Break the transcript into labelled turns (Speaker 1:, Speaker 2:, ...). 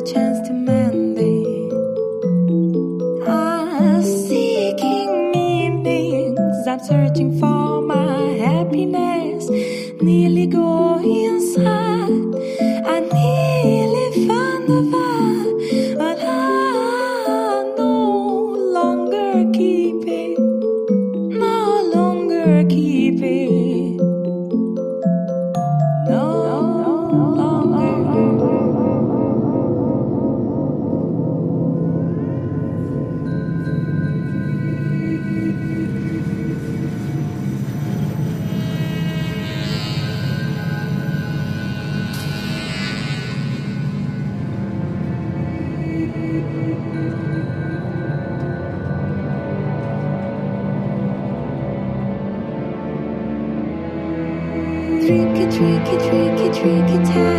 Speaker 1: chance to mend it. I'm seeking meanings, I'm searching for my happiness. Nearly go inside, I nearly found the vibe, but I no longer keep it, no longer keep it, no longer. Tricky, tricky, tricky, tricky time.